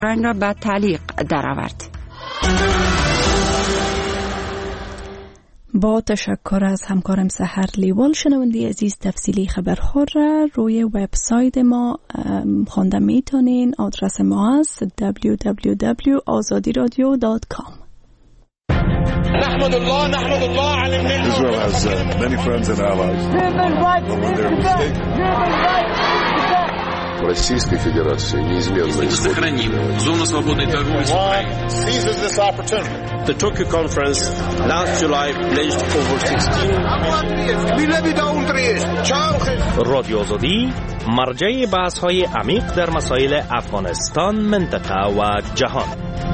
اوکراین را به تعلیق درآورد. با تشکر از همکارم سحر لیوال. شنونده عزیز تفصیلی خبرها را روی وبسایت ما خوانده میتونین. آدرس ما است www.azadiradio.com. نحمد الله على الملة. Israel has many friends and allies. Российской Федерации неизменно сохраним зону свободной торговли с Украиной. Seizes this opportunity. The Tokyo conference last July pledged over 16 رادیو آزادی مرجع بحث‌های عمیق در مسائل افغانستان، منطقه و جهان.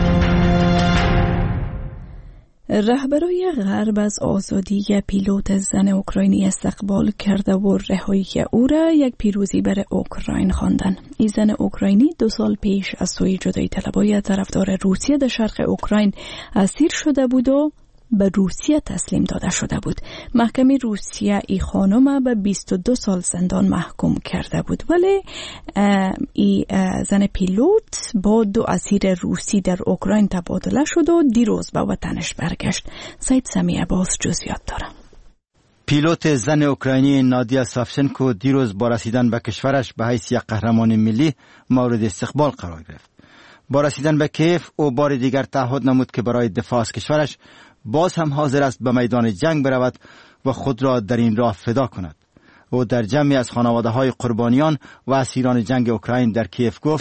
رهبرای غرب از آزادی پیلوت زن اوکراینی استقبال کرده و رهایی او را یک پیروزی برای اوکراین خواندند. این زن اوکراینی 2 سال پیش از سوی جدایی طلبای طرفدار روسیه در شرق اوکراین اسیر شده بود و به روسیه تسلیم داده شده بود. محکمه روسیه ای خانم به 22 سال زندان محکوم کرده بود، ولی ای زن پیلوت با 2 اسیر روسی در اوکراین تبادله شد و دیروز به وطنش برگشت. سید سمیع عباس جزئیات داره. پیلوت زن اوکراینی نادیا سافچنکو دیروز با رسیدن به کشورش به حیث یک قهرمان ملی مورد استقبال قرار گرفت. با رسیدن به کیف او بار دیگر تعهد نمود که برای دفاع از کشورش باز هم حاضر است به میدان جنگ برود و خود را در این راه فدا کند. او در جمعی از خانواده‌های قربانیان و اسیران جنگ اوکراین در کیف گفت: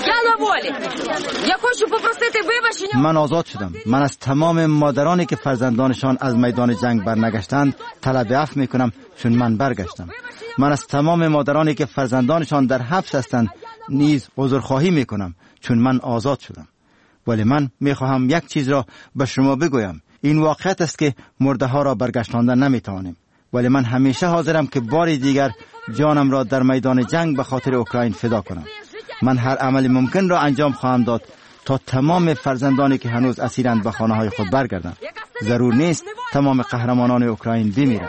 من آزاد شدم. من از تمام مادرانی که فرزندانشان از میدان جنگ برنگشتند طلب عفو میکنم، چون من برگشتم. من از تمام مادرانی که فرزندانشان در حبس هستند نیز عذرخواهی میکنم، چون من آزاد شدم. ولی من میخواهم یک چیز را به شما بگویم. این واقعیت است که مرده ها را برگشتاندن نمیتوانیم، ولی من همیشه حاضرم که بار دیگر جانم را در میدان جنگ به خاطر اوکراین فدا کنم. من هر عمل ممکن را انجام خواهم داد تا تمام فرزندانی که هنوز اسیرند به خانه های خود برگردند. ضرور نیست تمام قهرمانان اوکراین بمیرند.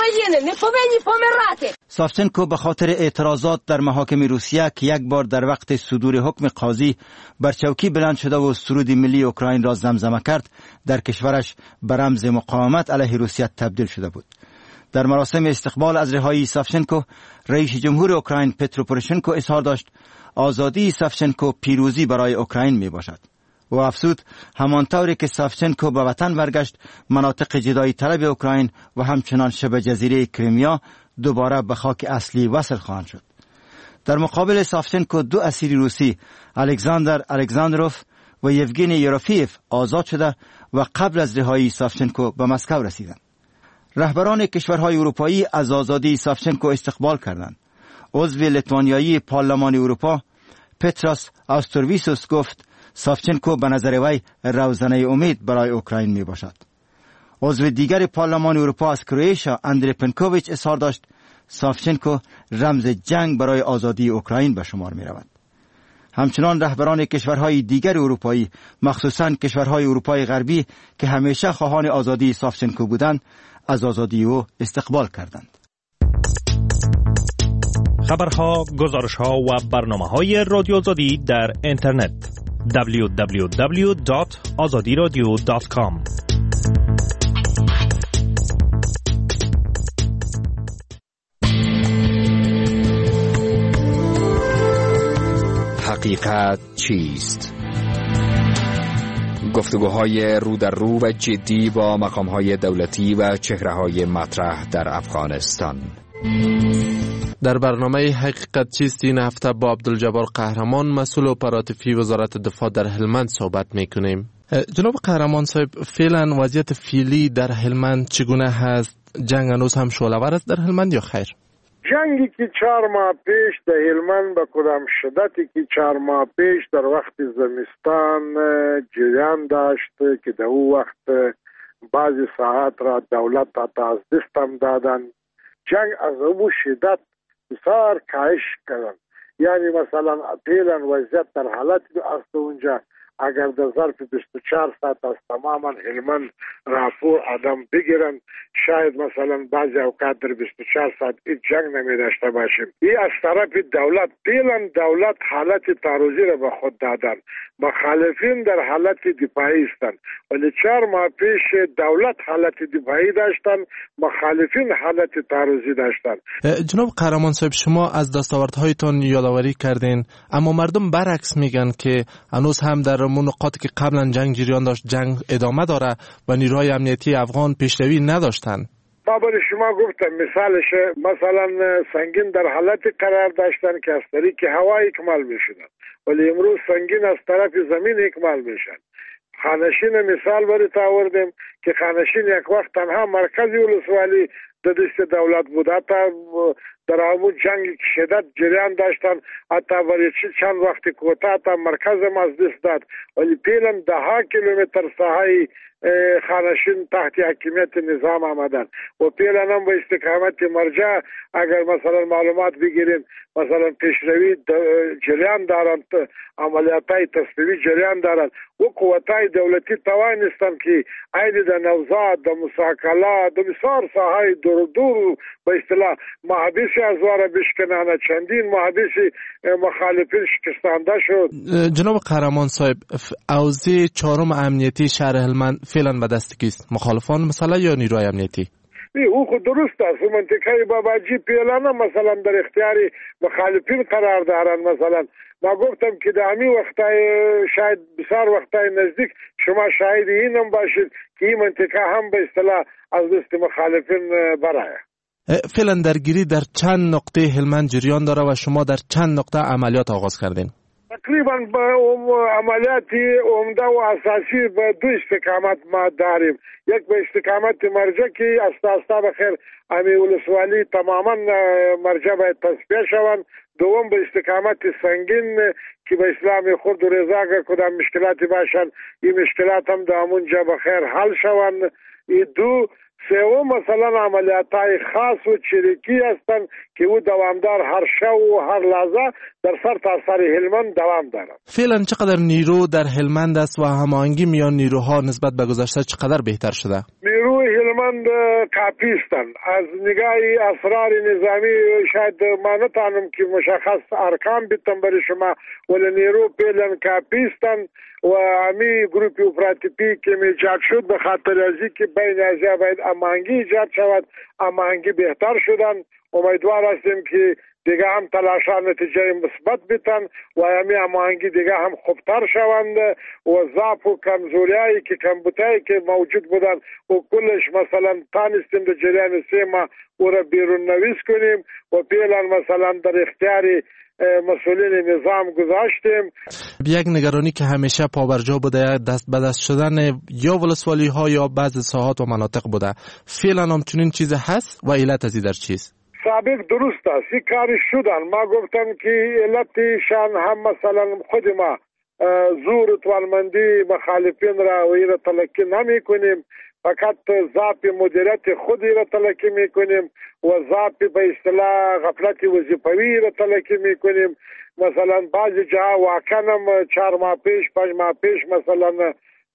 سافچنکو به خاطر اعتراضات در محاکم روسیه که یک بار در وقت صدور حکم قاضی بر چوکی بلند شده و سرود ملی اوکراین را زمزمه کرد، در کشورش به رمز مقاومت علیه روسیه تبدیل شده بود. در مراسم استقبال از رهایی سافچنکو، رئیس جمهور اوکراین پترو پوروشنکو اظهار داشت آزادی سافچنکو پیروزی برای اوکراین می باشد. و افزود همانطوری که سافچنکو به وطن برگشت، مناطق جدایی طلب اوکراین و همچنان شبه جزیره کریمیا دوباره به خاک اصلی وصل خواهند شد. در مقابل سافچنکو 2 اسیر روسی، الکساندر الکساندروف و یوگنی یوروفیف آزاد شده و قبل از رهایی سافچنکو به مسکو رسیدند. رهبران کشورهای اروپایی از آزادی سافچنکو استقبال کردند. عضو لیتوانیایی پارلمان اروپا پتراس آسترویسوس گفت سافچنکو به نظر وی روزنه امید برای اوکراین می باشد. عضو دیگر پارلمان اروپا از کرواتیا اندری پلنکوویچ اظهار داشت سافچنکو رمز جنگ برای آزادی اوکراین به شمار می رود. همچنان رهبران کشورهای دیگر اروپایی، مخصوصاً کشورهای اروپای غربی که همیشه خواهان آزادی سافچنکو بودند، از آزادی او استقبال کردند. خبرها، گزارشها و برنامه‌های رادیو آزادی در اینترنت www.azadiradio.com. حقیقت چیست؟ گفتگوهای رو در رو و جدی با مقام‌های دولتی و چهره‌های مطرح در افغانستان. در برنامه حقیقت چیست این هفته با عبدالجبار قهرمان، مسئول اپراتیفی وزارت دفاع در هلمند صحبت میکنیم. جناب قهرمان صاحب، فعلا وضعیت فعلی در هلمند چگونه هست؟ جنگ هنوز هم شعله‌ور است در هلمند یا خیر؟ جنگی که 4 ماه پیش در هلمند به کدام شدتی که 4 ماه پیش در وقت زمستان جریان داشت که در او وقت بعضی ساعت را دولت تا از دستم دادن، جنگ از او شدت بسیار کاهش کردن. یعنی مثلا فعلا وضعیت در حالتی است اونجا اگر در ظرف 24 ساعت از تماما هلمند راپور آدم بگیرن، شاید مثلا بعضی اوقات در 24 ساعت این جنگ نمی داشته باشیم. این از طرف دولت، فعلا دولت حالت تعرضی را به خود دادن، مخالفین در حالت دفاعی هستند، ولی 4 ماه پیش دولت حالت دفاعی داشتن، مخالفین حالت تعرضی داشتن. جناب قهرمان صاحب، شما از دستاوردهایتان یادآوری کردین، اما مردم برعکس میگن که هنوز هم در نقاطی که قبلا جنگ جریان داشت جنگ ادامه داره و نیروهای امنیتی افغان پیشروی نداشتن. ما برای شما گفتم مثالش، مثلا سنگین در حالتی قرار داشتن که از طریق هوا اکمال میشدن، ولی امروز سنگین از طرف زمین اکمال میشن. خانشین مثال برای آوردیم که خانشین یک وقت تنها مرکزی ولسوالی در دست دولت بود، حتی در همون جنگ شدت جریان داشتن، حتی برای چند وقت کوتاه حتی مرکز هم از دست داد، ولی فعلا 10 کیلومتر ساحه خانشین تحت حکمیت نظام آمدن و فعلا هم به استقامت مرجع اگر مثلا معلومات بگیریم، مثلا پیشروی جریان دارند، عملیاتای تصفیوی جریان دارند و قوتای دولتی توانستند که عین در نوزاد، در مساکلا، در بسیار ساحه دور به اصطلاح محابس ازوار بشکنانه، چندین محابس مخالفین شکستانده شد. جناب قهرمان صاحب، اوضاع 4 امنیتی شهر هلمند فعلا به دست کیست؟ مخالفان مثلا یا نیروهای امنیتی؟ او خود درست است. منطقه باباجی پیلانه مثلا در اختیار مخالفین قرار دارند. مثلا ما گفتم که در همین وقتای شاید بسیار وقتای نزدیک شما شاهد اینم باشید که این منطقه هم به اصطلاح از دست مخالفین برایه. فعلا درگیری در چند نقطه هلمند جریان داره و شما در چند نقطه عملیات آغاز کردین؟ تقریبا عملیات عمده و اساسی به 2 استقامت ما داریم. یک به استقامت مرجع که اساسا بخیر امی ولسوالی تماما مرجع باید تصفیه شوند. دوم به استقامت سنگین که به اسلام خود و رضا اگر کدام مشکلاتی باشن این مشکلات هم در همونجا بخیر حل شوند. این 2 سوم مثلا عملیاتای خاص و چریکی هستند که او دوامدار هر شب و هر لحظه در سر تا سر هلمند دوام دارد. فعلا چقدر نیرو در هلمند است و هماهنگی میان نیروها نسبت به گذشته چقدر بهتر شده؟ نیروی هلمند کافی هستند. از نگاه اسرار نظامی شاید ما نتوانم که مشخص ارقام بتم برای شما، ولی نیرو فعلا کافی هستند و همی گروپ اپراتیپی که ایجاد شد به خاطر ازی که بین ازیا باید هماهنگی ایجاد شود، هماهنگی بهتر شدن. امیدوار هستیم که دیگه هم تلاشا نتیجه مثبت بیتن و همی هماهنگی دیگه هم خوبتر شوند و ضعف و کمزوریایی که کمبودایی که موجود بودن و کلش مثلا تانستیم در جریان 3 ماه او را بیرون نویس کنیم و فعلا مثلا در اختیار مسئولین نظام گذاشتیم. یک نگرانی که همیشه پابرجا بوده دست به دست شدن یا ولسوالی ها یا بعض ساحات و مناطق بوده، فعلا هم چنین چیز هست و علت ازی در چیست؟ سابق درست است، این کاری شدن. ما گفتم که علتشان هم مثلا خود ما زور و توانمندی مخالفین را و ایره تلقی نمی کنیم، فقط ضعف مدیریت خودی را تلقی می کنیم و ضعف به اصطلاح غفلت وظیفوی را تلقی می کنیم. مثلا بعضی جاها واقعا 4 ماه پیش 5 ماه پیش مثلا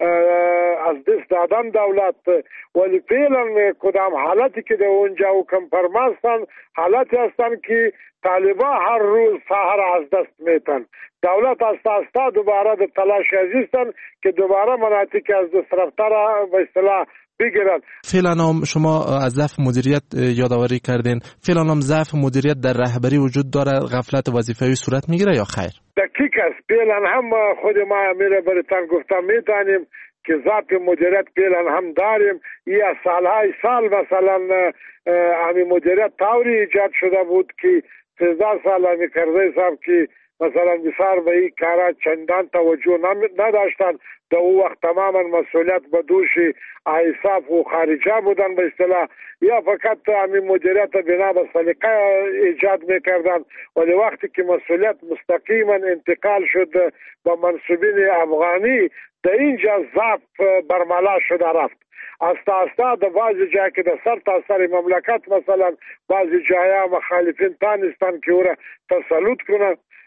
از دست دادن دولت، ولی فعلا کدام حالتی که در اونجا و کمپرماستن حالتی هستن که طالبا هر روز سحر از دست میتن. دولت استا دوباره در تلاش هستن که دوباره مناطق از دست رفته را به اصطلاح بگیرن. فعلا هم شما از ضعف مدیریت یادآوری کردین، فعلا هم ضعف مدیریت در رهبری وجود داره، غفلت وظیفوی صورت میگیره یا خیر؟ دقیق است. فعلا هم خود ما میره براتون گفتم میتونیم که ضعف مدیریت فعلا هم داریم. یا سالهای سال مثلا همین مدیریت طوری ایجاد شده بود که 13 سال همی کرده صاحب که مثلا بسیار به این کارا چندان توجه نداشتن. در او وقت تماما مسئولیت به دوش ایصاف و خارجه بودن به اصطلاح، یا فقط همین مدیریت بنا به سلیقه ایجاد میکردن، ولی وقتی که مسئولیت مستقیما انتقال شد به منصوبین افغانی در اینجا ضعف برملا شده رفت. استا در بعضی جای که در سر تا سر مملکت مثلا بعضی جایا مخالفین تانستن که او را تسلط کنن.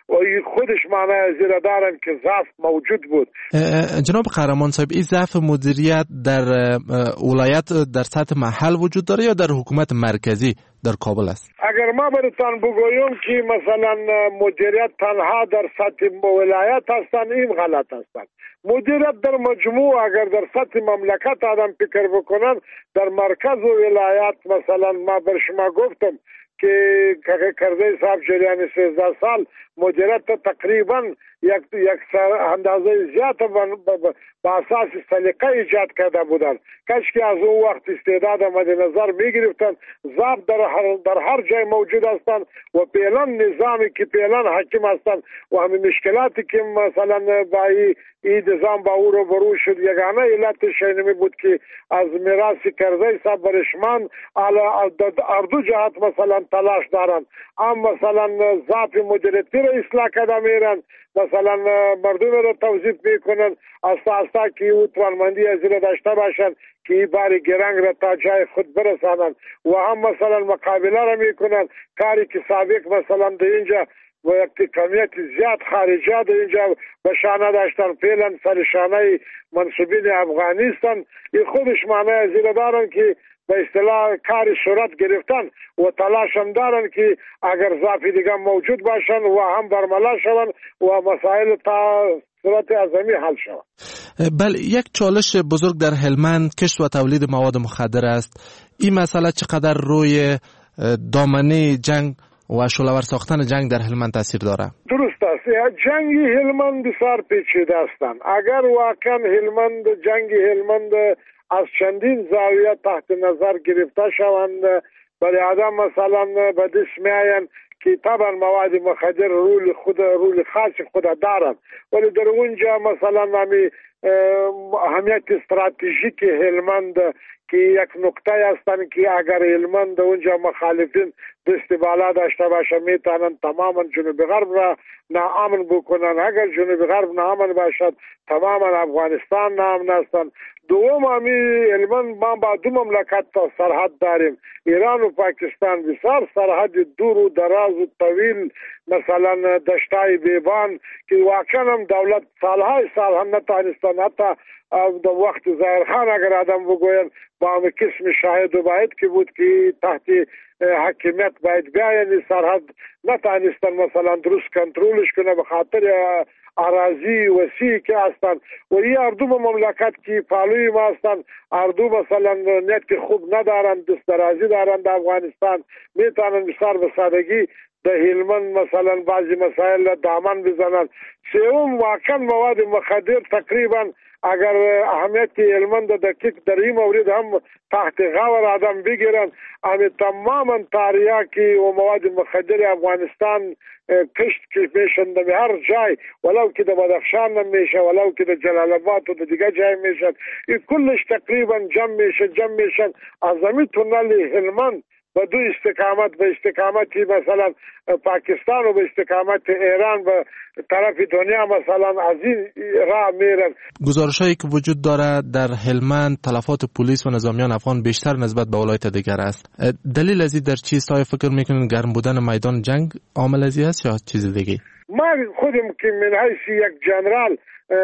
خودش معنی زیر دارن که ضعف موجود بود. جناب قهرمان صاحب، این ضعف مدیریت در ولایت در سطح محل وجود داره یا در حکومت مرکزی در کابل است؟ اگر ما براتان بگویم که مثلا مدیریت تنها در سطح ولایت هستن، این غلط هستن. مدیریت در مجموع اگر در سطح مملکت آدم فکر بکنن، در مرکز و ولایت مثلا ما بر شما گفتم که کرده صاحب جریان 13 سال مدیریت تقریبا یک اندازه زیاد با اساس سلیقه ایجاد کرده بودند. کاش که از اون وقت استعداد مد نظر میگرفتن. ضعف در هر جای موجود هستند و فعلا نظامی که فعلا حاکم هستند و همین مشکلاتی که مثلا با این نظام با او رو برو شد، یگانه علتش اینمی بود که از میراث کرده صاحب برشمان اردو جهت مثلا تلاش دارند. اما مثلا ضعف مدیریتی را اصلاح کرده میرن، مثلا مردم را توظیف میکنن آستا که او توانمندی از را داشته باشن که این بار گرنگ را تا جای خود برسانن و هم مثلا مقابله را میکنن. کاری که سابق مثلا در اینجا و یک کمیت زیاد خارجی در اینجا به شانه داشتن، فعلا سر شانه منصوبین افغانستان این خودش معنی زیر دارن که به اصطلاح کاری صورت گرفتن و تلاش هم دارن که اگر ضعف دیگه موجود باشن و هم برملا شون و مسائل تا صورت اعظمی حل شون. بله، یک چالش بزرگ در هلمند کشت و تولید مواد مخدر است. این مسئله چقدر روی دامنه جنگ و شعله‌ور ساختن جنگ در هلمند تاثیر داره؟ درست است. جنگ هلمند بسیار پیچیده است. اگر واقعا جنگ هلمند از چندین زاویه تحت نظر گرفته شوند، برای آدم مثلا به دست میآیند که طبعا مواد مخدر رول خاص خود دارند، ولی در اونجا مثلا اهمیت استراتژیک هلمند که یک نقطه هستند که اگر هلمند اونجا مخالفین دست بالا داشته باشه میتونن تماما جنوب غرب را ناامن بکنن. اگر جنوب غرب ناامن باشد تماما افغانستان ناامن هستند. دوم هلمند ما با دو مملکت تا سرحد داریم، ایران و پاکستان. بسیار سرحد دور و دراز و طویل، مثلا دشتای بیبان که واقعا هم دولت سالهای سال هم نتانستن. حتی در وقت ظاهرخان اگر آدم بگوین با همه قسم شاهد و باید که بود که تحت حکمیت باید بیاین سرحد نتانستن مثلا درست کنترلش کنه به خاطر اراضی وسیع که هستند و این اردو مملکت که پالوی ما هستند، اردو مثلا نیت خوب ندارند، دست درازی دارند در افغانستان، میتونن بسیار به سادگی در هلمند مثلا بعضی مسائل دامن بزنند. سوم واقعا مواد مخدر تقریبا اگر اهمیت هلمند دقیق در این مورد هم تحت غور آدم بگیرن، همه تماما تاریاکی و مواد مخدر افغانستان کشت که میشن در هر جای، ولو که در بدخشان نمیشه، ولو که در جلال آباد و در دیگه جای میشن، این کلش تقریبا جمع میشن از همین تونل هلمند به دو استقامت، به استقامتی مثلا پاکستان و به استقامت ایران به طرف دنیا مثلا از این راه میرن. گزارش‌هایی که وجود داره در هلمند تلفات پلیس و نظامیان افغان بیشتر نسبت به ولایت دیگر است. دلیل از این در چیست؟ آیا فکر میکنین گرم بودن میدان جنگ عامل از این است یا چیز دیگه؟ ما خودم که من حیث یک جنرال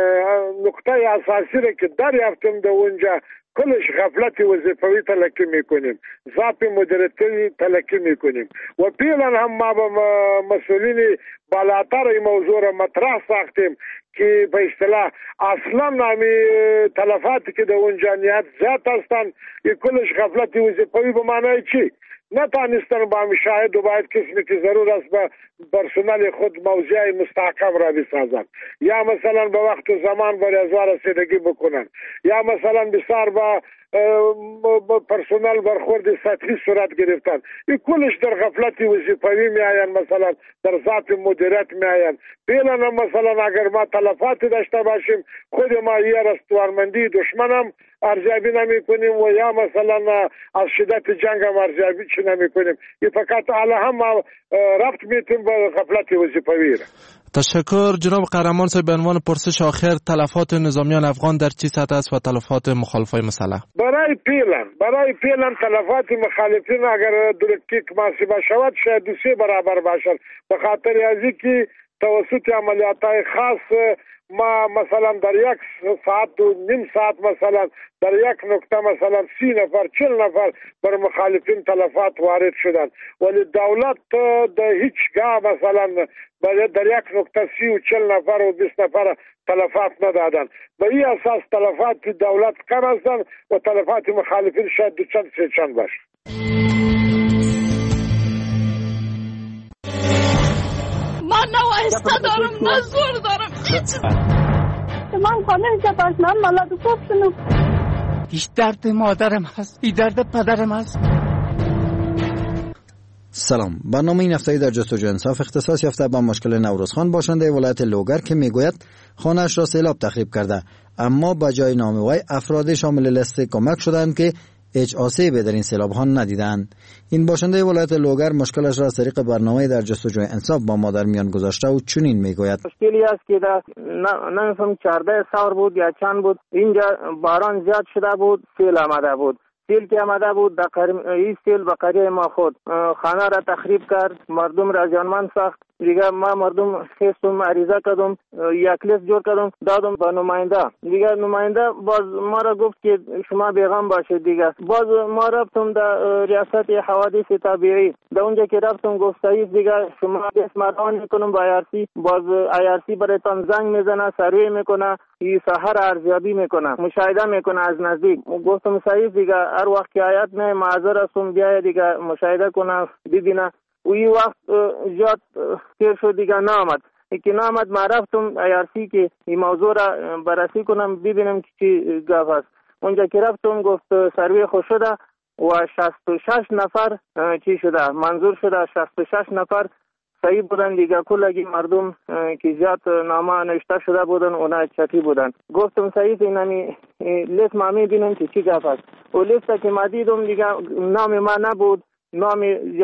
نقطه اساسی را که دریافتم در اونجا کلش غفلت وظیفوی تلقی میکنیم، ضعف مدیریتی تلقی میکنیم و فعلا هم ما با مسئولین بالاتر این موضوع را مطرح ساختیم که به اصطلاح اصلا نامی تلفاتی که در اونجا نیت زیاد هستند، این کلش غفلت وظیفوی به معنی چی؟ نتانستن با مشاهد و باید کسی که ضرور است به پرسنل خود موضوع مستحکم را بسازند، یا مثلا به وقت و زمان برای ازوار رسیدگی بکنن، یا مثلا بسیار با پرسنل برخورد سطحی صورت گرفتن. این کلش در غفلت وظیفوی می آین، مثلا در ذات مدیریت می آین. فعلا مثلا اگر ما تلفات داشته باشیم خود ما یه رستوارمندی دشمنم ارزیابی نمی کنیم و یا مثلا از شدت جنگ هم ارزیابی چی نمی کنیم. این فقط حالا هم رفت میتیم به غفلت وظیفوی را. تشکر جناب قهرمان صاحب. به عنوان پرسش آخر، تلفات نظامیان افغان در چه سطح است و تلفات مخالفای مسلح؟ برای پیلن تلفات مخالفین اگر دقیق محاسبه شود شاید 2-3 برابر باشد، به خاطر از اینکه توسط عملیات‌های خاص ما مثلا در یک ساعت و نیم ساعت مثلا در یک نقطه مثلا 30 نفر 40 نفر بر مخالفین تلفات وارد شدند، ولی دولت در هیچ گاه مثلا در یک نقطه 30 و 40 نفر و 20 نفر تلفات ندادند. به این اساس تلفات دولت کم هستند و تلفات مخالفین شاید دو چند سه چند باشه. من نه وایسته دارم نه زور دارم من خانه جباش من ملاد خوب شنو. هیچ درد مادرم هست، این درد پدرم هست. سلام، برنامه این هفته در جستجوی انصاف اختصاص یافته به مشکل نوروزخان باشنده ولایت لوگر که میگوید خانه‌اش را سیلاب تخریب کرده، اما به جای نام وی افراد شامل لیست کمک شدند که هیچ آسیبی در این سیلاب ها ندیدند. این باشنده ولایت لوگر مشکلش را از طریق برنامه در جستجوی انصاف با ما در میان گذاشته و چنین میگوید: مشکلی است که نمی‌فهم 14 سال بود یا چند بود، اینجا باران زیاد شده بود، سیل آمده بود. سیل که آمده بود این سیل به قریه ما خود خانه را تخریب کرد، مردم را زیانمند ساخت. دیگه ما مردم خواستم عریضه کردم، یک لیست جور کردم دادم به نماینده. دیگه نماینده باز ما را گفت که شما بیغم باشید. دیگه باز ما رفتم در ریاست حوادث طبیعی، در اونجا که رفتم گفت صحیح دیگه شما اسمران میکنم با آیارسی، باز آیارسی برایتان زنگ میزنه، سروی میکنه، این سحر ارزیابی میکنه، مشاهده میکنه از نزدیک. گفتم صحیح دیگه هر وقت که آیات نه معذر هستم بیا دیگه مشاهده کنه ببینه. و این وقت زیاد تیر شد دیگه نامد. که نامد ما رفتم آیارسی که این موضوع را بررسی کنم ببینم که چی گفت است. اونجا که رفتم گفت سروی خوش شده و 66 نفر چی شده منظور شده، 66 نفر صحیح بودن دیگه. کلگی مردم که زیاد نامه نوشته شده بودن اونا چتی بودن. گفتم صحیح اینمی لیست ما میبینم که چی گفت است. و لیست که ما دیدم دیگه نام ما نبود، نام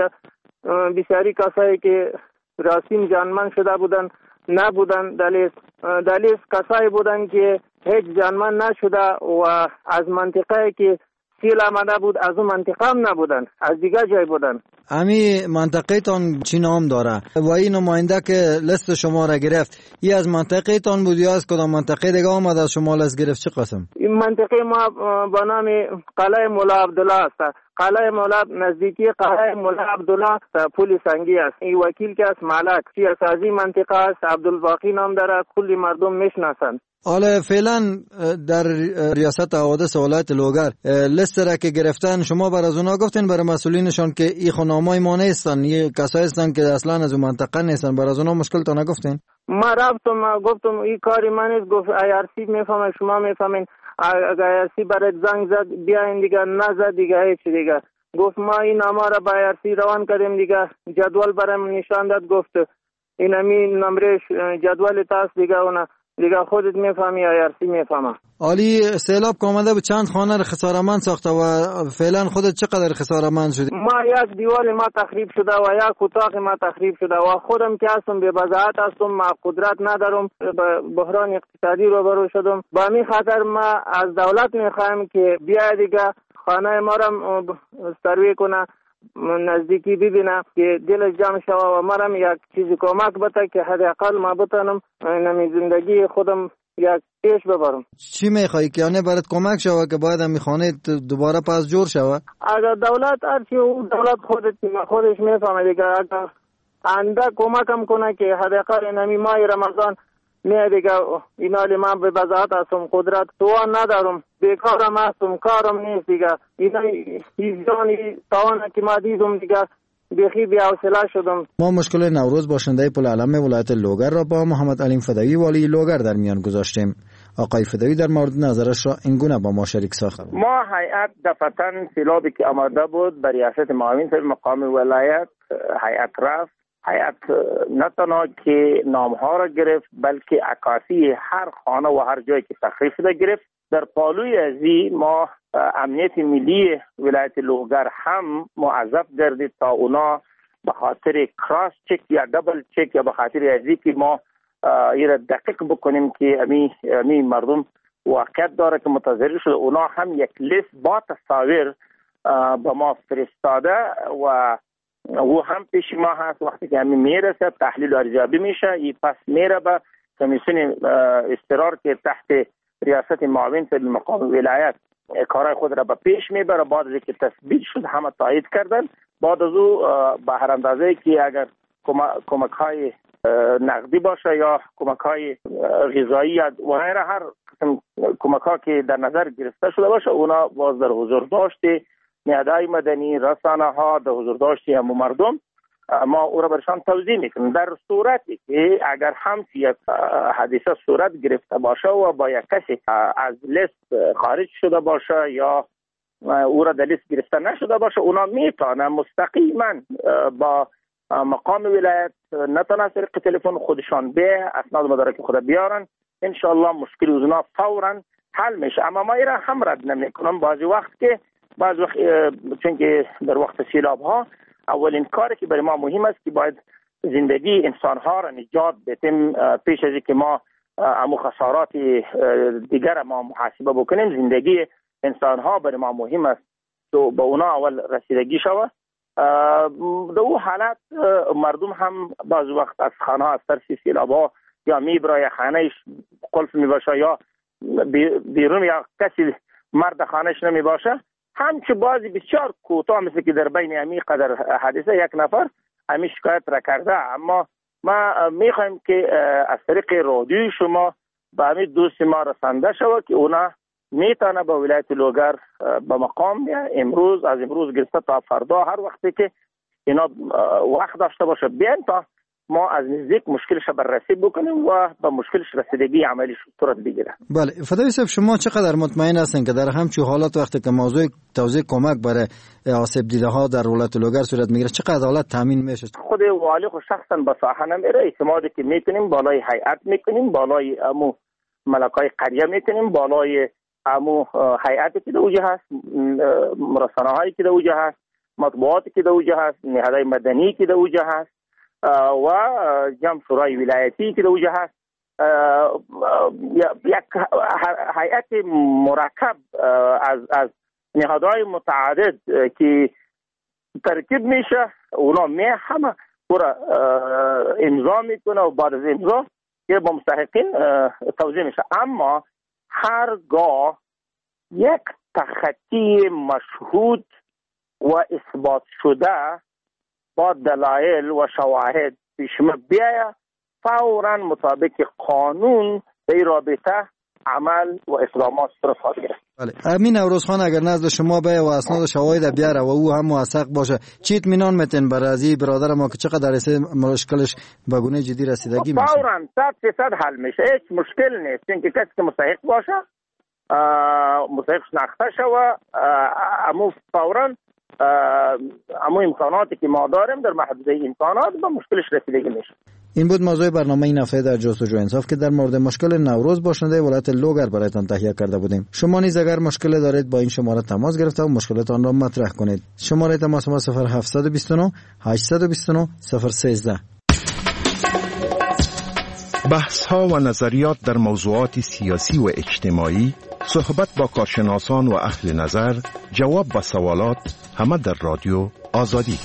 بسیاری کسایی که راسیم جانمند شده بودن نبودن. دلیل کسایی بودن که هیچ جانمند نشده و از منطقه که سیل آمده بود از اون منطقه هم نبودن، از دیگه جای بودن. امی منطقه تان چی نام داره؟ و این نماینده که لیست شما را گرفت ای از منطقه تان بود یا از کدام منطقه دیگه آمد از شما لیست گرفت؟ چه قسم؟ این منطقه ما با نام قلعه مولا عبدالله است. قلعه مولا نزدیکی قلعه مولا عبدالله پل سنگی است. این وکیل که است مالک سیاسازی منطقه است، عبدالباقی نام داره، کلی مردم میشناسند. حالا فعلا در ریاست حوادث ولایت لوگر لیست را که گرفتن شما بر از اونا گفتین برای مسئولینشان که این خانمای ما نیستن، این کسایی هستن که اصلا از اون منطقه نیستن، بر از اونا مشکل تا نگفتین؟ ما رفتم گفتم این کاری من نیست. گفت آیارسی میفهمه شما میفهمین، اگر آیارسی برای زنگ زد بیاین دیگه، نزد دیگه هیچ دیگه. گفت ما این نامه را با آیارسی روان کردیم دیگه، جدول برام نشان داد گفت این همین نمرش جدول تاست دیگه، اونا دیگه خودت میفهمی آیارسی میفهمه. عالی، سیلاب که آمده به چند خانه را خسارمند ساخته و فعلا خودت چقدر خسارمند شدی؟ ما یک دیوال ما تخریب شده و یک اتاق ما تخریب شده و خودم که هستم به وضاحت هستم، ما قدرت ندارم، بحران اقتصادی روبرو شدم. با همین خاطر ما از دولت میخوایم که بیا دیگه خانه ما را سروی کنه، نزدیکی ببینم که دلش جمع شوه و مرم یک چیزی کمک بده که حداقل ما بتونم نمی زندگی خودم یک پیش ببرم. چی میخوایی که یعنی برات کمک شوه که باید همی خانه دوباره پس جور شوه؟ اگر دولت هرچی اون دولت خودش میفهمه دیگه، اگر انده کمکم کنه که حداقل نمی ماه رمضان نه دیگه اینالی من به وضاحت هستم، قدرت توان ندارم، بیکارم هستم، کارم نیست دیگه. اینجانی توانه که ما دیدم دیگه بیخی بی‌حوصله شدم. ما مشکل نوروز باشنده پل علم ولایت لوگر را با محمد علیم فدایی والی لوگر در میان گذاشتیم. آقای فدایی در مورد نظرش را اینگونه با ما شریک ساخت. ما هیئت دفعتاً سیلابی که آمده بود بر ریاست معاون مقام ولایت هیئت رفت. هیئت نه تنها که نامها را گرفت بلکه عکاسی هر خانه و هر جایی که تخریب شده گرفت. در پالوی ازی ما امنیت ملی ولایت لوگر هم معذب گردید تا اونا به خاطر کراس چک یا دبل چک یا به خاطر ازی که ما ایره دقیق بکنیم که امی مردم واقعیت داره که متضرر شده، اونا هم یک لیست با تصاویر به ما فرستاده و او هم پیش ما هست. وقتی که همین میرسه تحلیل ارزیابی میشه، این پس میره به کمیسیون استقرار که تحت ریاست معاون صاحب مقام ولایت کارهای خود را به پیش میبره. بعد از اینکه تثبیت شد همه تایید کردن، بعد از او به هر اندازه که اگر کمک های نقدی باشه یا کمک های غذایی و غیره، هر قسم کمک ها که در نظر گرفته شده باشه، اونا باز در حضور داشته نیادهای مدنی، رسانه ها، در حضور داشته همو مردم ما او را برشان توضیح میکنیم. در صورتی که اگر هم یک حادثه صورت گرفته باشه و با یک کسی از لیست خارج شده باشه یا او را در لیست گرفته نشده باشه، اونا میتونه مستقیما با مقام ولایت نتونه از طریق تلفن خودشان به اسناد مدارک خود بیارن، انشالله مشکل اونا فورا حل میشه. اما ما ایران هم رد نمیکنم. بعضی وقت چون که در وقت سیلاب ها اولین کاری که برای ما مهم است که باید زندگی انسان ها را نجات بدیم پیش از اینکه ما امو خسارات دیگر ما محاسبه بکنیم. زندگی انسان ها برای ما مهم است تو به اونا اول رسیدگی شود. در او حالت مردم هم بعض وقت از خانه ها از ترس سیلاب ها یا میبرای خانهش قلف میباشه یا بیرون یا کسی مرد خانهش نمیباشه، همچه بازی بسیار کوتاه مثل که در بین امی قدر حادثه یک نفر امی شکایت را کرده. اما ما میخوایم که از طریق رادیوی شما به امی دوست ما رسانده شود که اونا میتونه به ولایت لوگر به مقام امروز از امروز گرفته تا فردا هر وقتی که اینا وقت داشته باشه بیان تا ما از نزدیک مشکلش بررسی بکنیم و به مشکلش رسیدگی عملیش صورت بگیره. بله فدایی صاحب، شما چقدر مطمئن هستین که در همچین حالات وقتی که موضوع توزیع کمک برای آسیب دیده ها در ولایت لوگر صورت میگیره چقدر حالت تامین میشه؟ خود والی خود شخصا به ساحه نمیره، اعتمادی که میکنیم بالای هیئت میکنیم، بالای امو ملکای قریه میکنیم، بالای امو هیئتی که در اوجه هست، رسانه هایی که در اوجه هست، مطبوعاتی که در اوجه هست، نهادهای مدنی که در اوجه هست و جمع شورای ولایتی که در اوجه هست. یک هیئت مرکب از نهادهای متعدد که ترکیب میشه، اونا همه پورا امضا میکنه و بعد از امضا که با مستحقین توزیع میشه. اما هرگاه یک تخطی مشهود و اثبات شده با دلایل و شواهد پیش بیاید، فوراً مطابق قانون به رابطه عمل و اقدامات صورت گرفت. بله امین نوروزخان اگر نزد شما به و اسناد و شواهد بیاره و او هم موثق باشه، چی اطمینان میتین برای از برادر ما که چقدر مشکلش به گونه جدی رسیدگی میشه؟ فوراً 100% حل میشه، هیچ مشکل نیست. اینکه کسی که مستحق باشه مستحق شناخته شوه، امو فوراً امو امکاناتی که ما داریم در محدوده امکانات به مشکلش رسیدگی میشه. این بود موضوع برنامه این هفته در جستجو انصاف که در مورد مشکل نوروز باشنده ولایت لوگر برایتان تهیه کرده بودیم. شما نیز اگر مشکل دارید با این شماره تماس گرفته و مشکلتان را مطرح کنید. شماره تماس ما 0729 829 013. بحث ها و نظریات در موضوعات سیاسی و اجتماعی، صحبت با کارشناسان و اهل نظر، جواب به سوالات، همه در رادیو آزادی.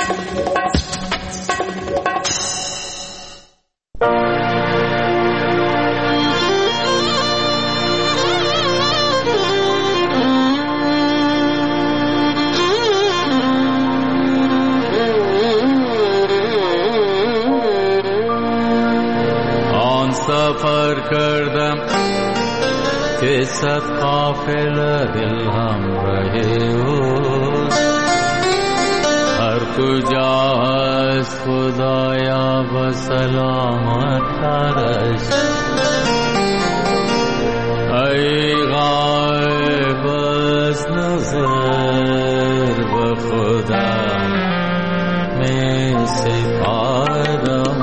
سفر کردم که صد قافله دل همراه اوست، هر کجا هست خدایا به سلامت ترش. ای غایب از نظر به خدا می سپارم،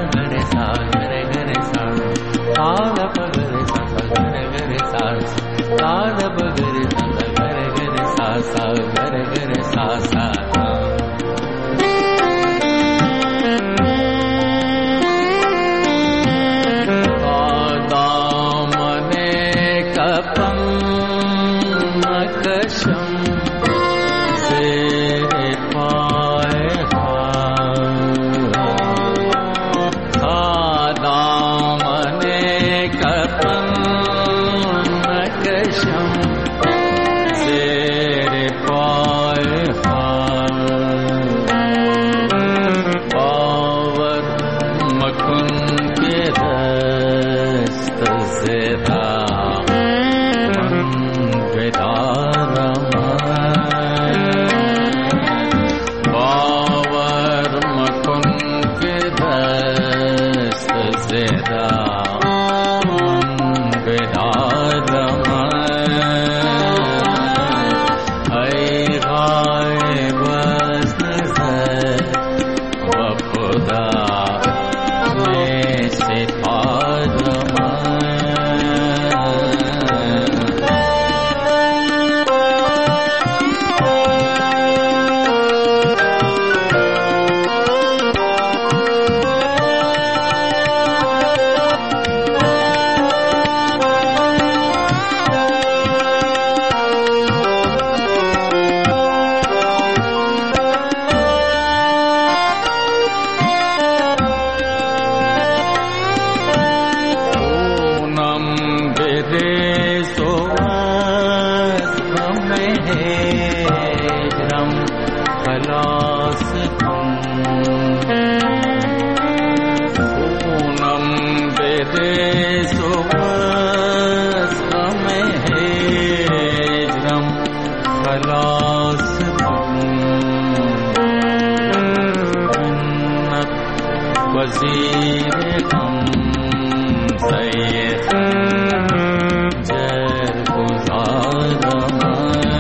जय गुजार